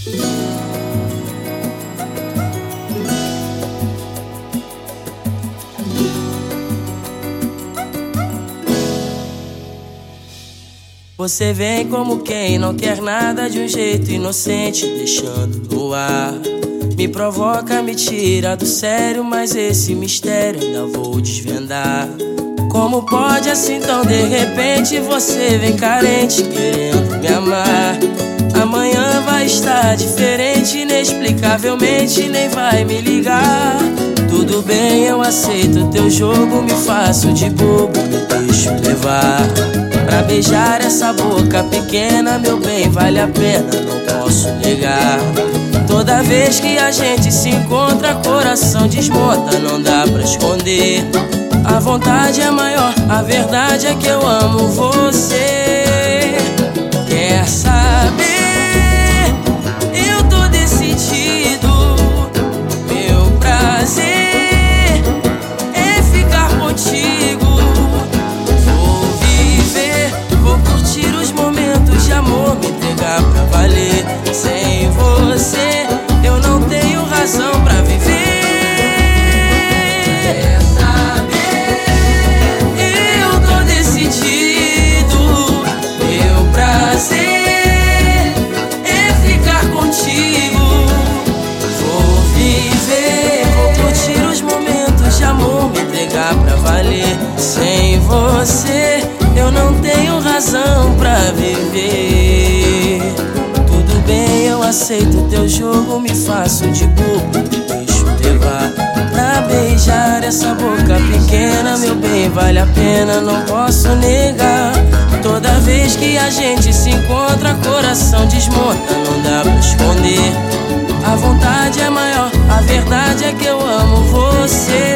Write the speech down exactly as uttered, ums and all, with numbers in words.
Você vem como quem não quer nada, de um jeito inocente, deixando no ar. Me provoca, me tira do sério, mas esse mistério ainda vou desvendar. Como pode assim tão de repente você vem carente, querendo me amar? Amanhã vai estar diferente, inexplicavelmente nem vai me ligar. Tudo bem, eu aceito teu jogo, me faço de bobo, me deixo levar. Pra beijar essa boca pequena, meu bem, vale a pena, não posso negar. Toda vez que a gente se encontra, coração desmonta, não dá pra esconder. A vontade é maior, a verdade é que eu amo você. Quer saber? Eu tô decidido. Meu prazer é ficar contigo. Vou viver, vou curtir os momentos de amor, me entregar pra valer. Sem você eu não tenho razão pra viver. Pra valer, sem você eu não tenho razão pra viver. Tudo bem, eu aceito teu jogo, me faço de bobo, me deixo levar. Pra beijar essa boca pequena, meu bem, vale a pena, não posso negar. Toda vez que a gente se encontra, coração desmonta, não dá pra esconder. A vontade é maior, a verdade é que eu amo você.